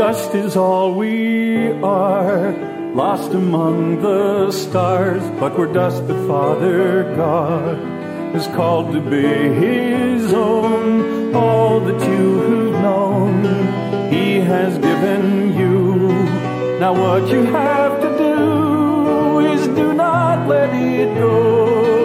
dust is all we are, lost among the stars, but we're dust that Father God is called to be His own. All that you have known, He has given you. Now what you have to do is do not let it go.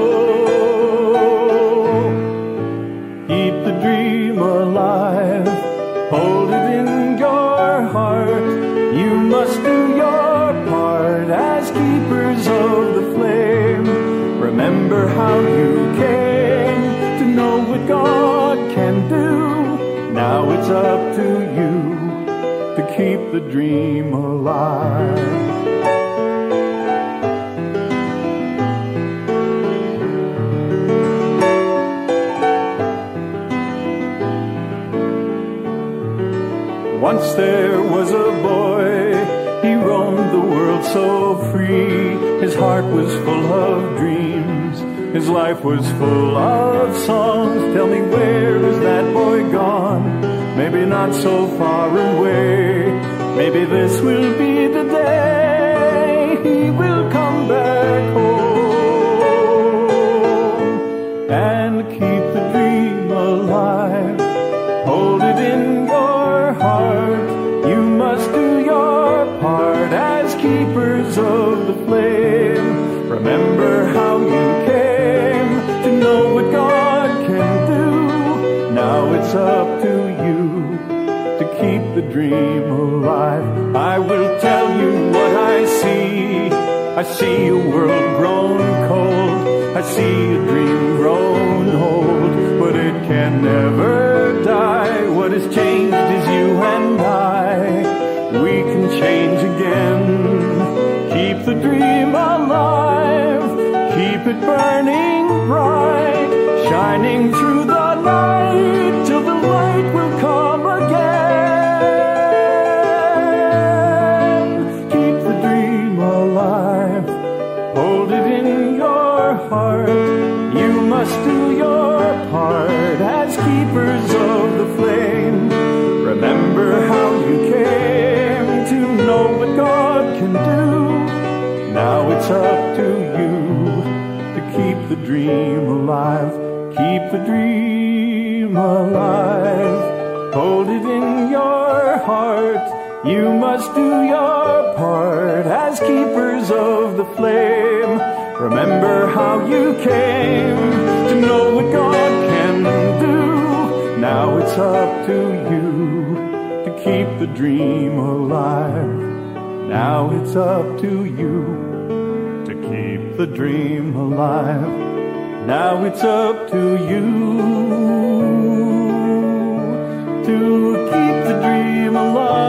Keep the dream alive, hold it in your heart. You must do your part as keepers of the flame. Remember how you came to know what God can do. Now it's up to you to keep the dream alive. Once there was a boy, he roamed the world so free. His heart was full of dreams, his life was full of songs. Tell me, where is that boy gone? Maybe not so far away. Maybe this will be the day he will come back home. And keep the dream alive, hold it in your heart. You must do your part as keepers of the flame. Remember how you came to know what God can do. Now it's up to you to keep the dream alive. I will tell you what I see. I see a world grown cold. I see a dream grown old. But it can never die. What has changed is you and I. We can change again. Keep the dream alive. Keep it burning bright, shining through the night till the light will come again. Keep the dream alive, hold it in your heart. You must do your part as keepers of the flame. Remember how you came to know what God can do. Now it's up to you to keep the dream alive. Keep the dream alive. Hold it in your heart. You must do your part as keepers of the flame. Remember how you came to know what God can do. Now it's up to you to keep the dream alive. Now it's up to you to keep the dream alive. Now it's up to you to keep the dream alive.